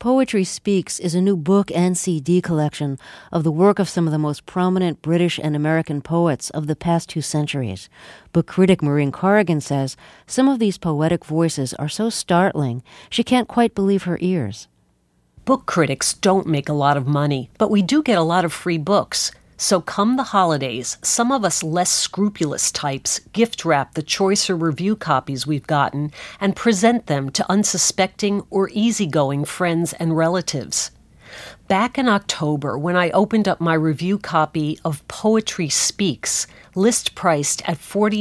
Poetry Speaks is a new book and CD collection of the work of some of the most prominent British and American poets of the past 2 centuries. Book critic Maureen Corrigan says some of these poetic voices are so startling she can't quite believe her ears. Book critics don't make a lot of money, but we do get a lot of free books. So come the holidays, some of us less scrupulous types gift wrap the choicer review copies we've gotten and present them to unsuspecting or easygoing friends and relatives. Back in October, when I opened up my review copy of Poetry Speaks, list priced at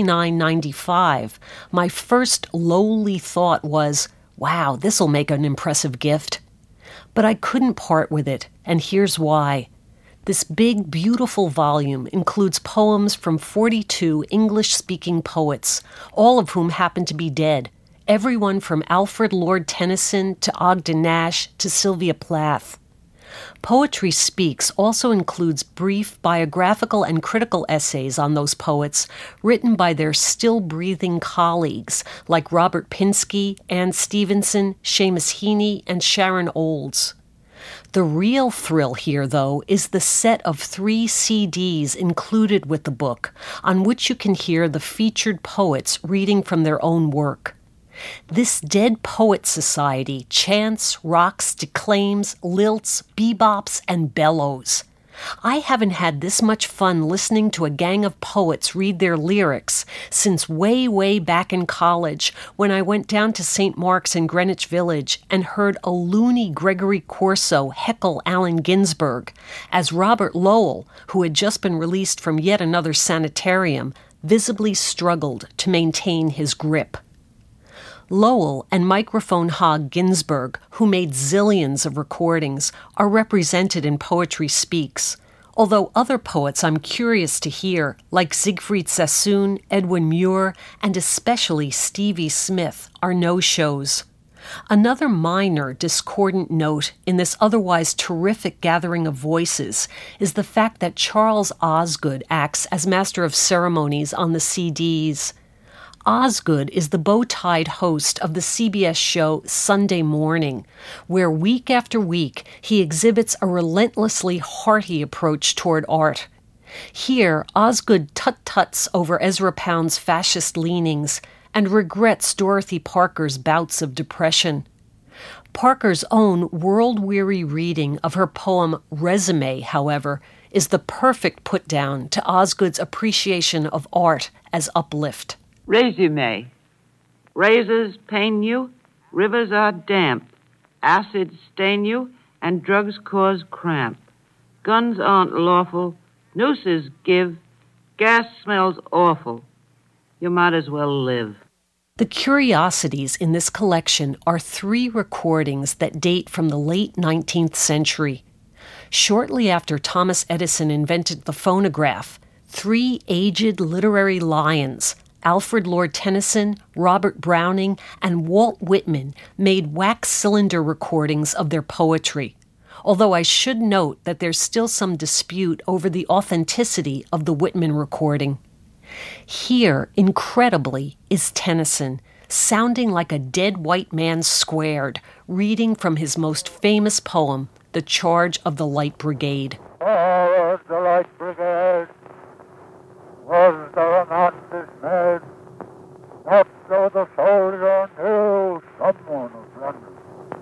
$49.95, my first lowly thought was, wow, this'll make an impressive gift. But I couldn't part with it, and here's why. This big, beautiful volume includes poems from 42 English-speaking poets, all of whom happen to be dead, everyone from Alfred Lord Tennyson to Ogden Nash to Sylvia Plath. Poetry Speaks also includes brief biographical and critical essays on those poets written by their still-breathing colleagues like Robert Pinsky, Anne Stevenson, Seamus Heaney, and Sharon Olds. The real thrill here, though, is the set of 3 CDs included with the book, on which you can hear the featured poets reading from their own work. This Dead Poet Society chants, rocks, declaims, lilts, bebops, and bellows. I haven't had this much fun listening to a gang of poets read their lyrics since way, way back in college when I went down to St. Mark's in Greenwich Village and heard a loony Gregory Corso heckle Allen Ginsberg as Robert Lowell, who had just been released from yet another sanitarium, visibly struggled to maintain his grip. Lowell and microphone hog Ginsberg, who made zillions of recordings, are represented in Poetry Speaks, although other poets I'm curious to hear, like Siegfried Sassoon, Edwin Muir, and especially Stevie Smith, are no-shows. Another minor discordant note in this otherwise terrific gathering of voices is the fact that Charles Osgood acts as master of ceremonies on the CDs. Osgood is the bow-tied host of the CBS show Sunday Morning, where week after week he exhibits a relentlessly hearty approach toward art. Here, Osgood tut-tuts over Ezra Pound's fascist leanings and regrets Dorothy Parker's bouts of depression. Parker's own world-weary reading of her poem Resume, however, is the perfect put-down to Osgood's appreciation of art as uplift. Resume. Razors pain you, rivers are damp, acids stain you, and drugs cause cramp. Guns aren't lawful, nooses give, gas smells awful. You might as well live. The curiosities in this collection are 3 recordings that date from the late 19th century. Shortly after Thomas Edison invented the phonograph, 3 aged literary lions, Alfred Lord Tennyson, Robert Browning, and Walt Whitman, made wax cylinder recordings of their poetry, although I should note that there's still some dispute over the authenticity of the Whitman recording. Here, incredibly, is Tennyson, sounding like a dead white man squared, reading from his most famous poem, The Charge of the Light Brigade. Forward the Light Brigade! Was there a man dismayed? Not though the soldier knew someone was running.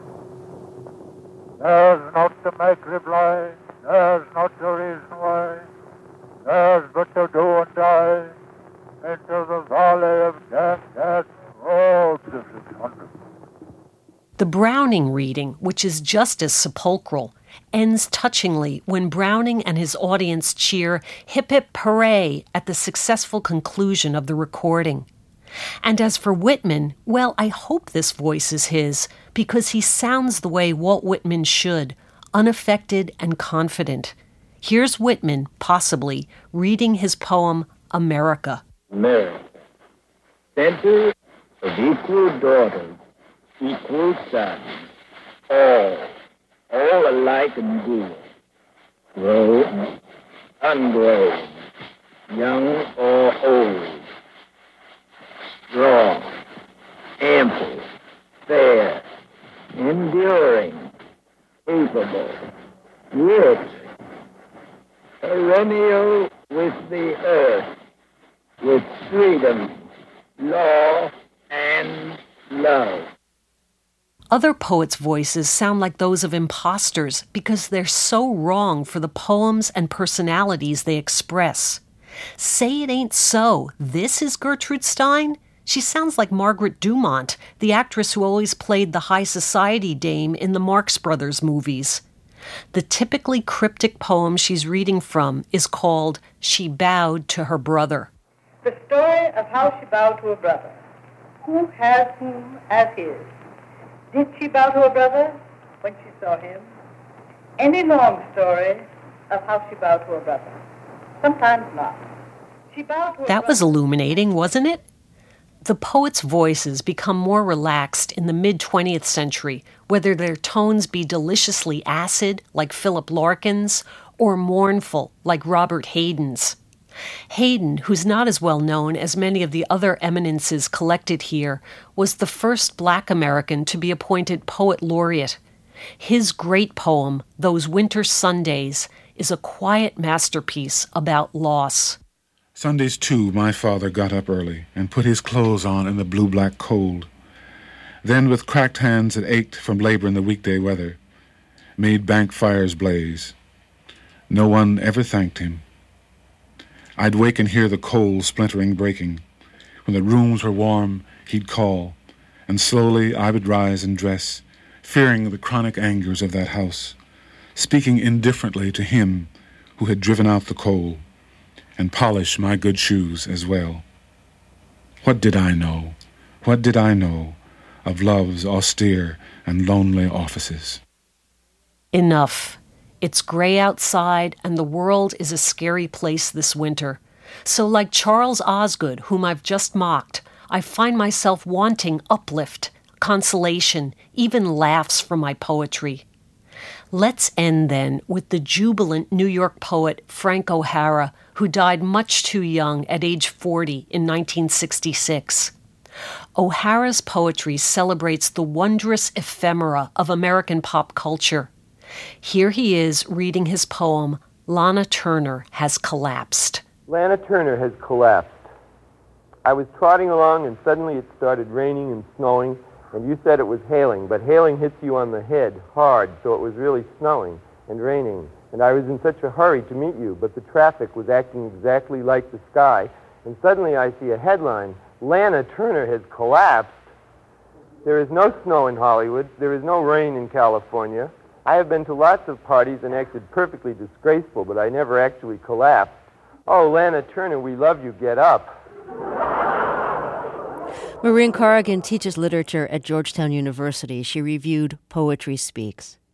There's not to make reply, there's not to reason why, there's but to do and die into the valley of death, death, oh, to 600. The Browning reading, which is just as sepulchral, ends touchingly when Browning and his audience cheer "Hip Hip Hooray" at the successful conclusion of the recording. And as for Whitman, well, I hope this voice is his, because he sounds the way Walt Whitman should, unaffected and confident. Here's Whitman, possibly, reading his poem, America. America, center of equal daughters, equal sons, all alike and good, grown, ungrown, young or old, strong, ample, fair, enduring, capable, rich, perennial with the earth, with freedom, law, and love. Other poets' voices sound like those of imposters because they're so wrong for the poems and personalities they express. Say It Ain't So. This is Gertrude Stein? She sounds like Margaret Dumont, the actress who always played the high society dame in the Marx Brothers movies. The typically cryptic poem she's reading from is called She Bowed to Her Brother. The story of how she bowed to her brother. Who has whom as his? Did she bow to her brother when she saw him? Any long story of how she bowed to her brother. Sometimes not. She bowed to her That was brother. illuminating, wasn't it? The poets' voices become more relaxed in the mid-20th century, whether their tones be deliciously acid, like Philip Larkin's, or mournful, like Robert Hayden's. Hayden, who's not as well known as many of the other eminences collected here, was the first Black American to be appointed poet laureate. His great poem, Those Winter Sundays, is a quiet masterpiece about loss. Sundays, too, my father got up early and put his clothes on in the blue-black cold. Then, with cracked hands that ached from labor in the weekday weather, made bank fires blaze. No one ever thanked him. I'd wake and hear the coal splintering breaking. When the rooms were warm, he'd call, and slowly I would rise and dress, fearing the chronic angers of that house, speaking indifferently to him who had driven out the coal, and polish my good shoes as well. What did I know? What did I know of love's austere and lonely offices? Enough. It's gray outside, and the world is a scary place this winter. So like Charles Osgood, whom I've just mocked, I find myself wanting uplift, consolation, even laughs from my poetry. Let's end, then, with the jubilant New York poet Frank O'Hara, who died much too young at age 40 in 1966. O'Hara's poetry celebrates the wondrous ephemera of American pop culture. Here he is reading his poem, Lana Turner Has Collapsed. Lana Turner has collapsed. I was trotting along and suddenly it started raining and snowing, and you said it was hailing, but hailing hits you on the head hard, so it was really snowing and raining. And I was in such a hurry to meet you, but the traffic was acting exactly like the sky, and suddenly I see a headline, Lana Turner has collapsed. There is no snow in Hollywood. There is no rain in California. I have been to lots of parties and acted perfectly disgraceful, but I never actually collapsed. Oh, Lana Turner, we love you. Get up. Maureen Corrigan teaches literature at Georgetown University. She reviewed Poetry Speaks.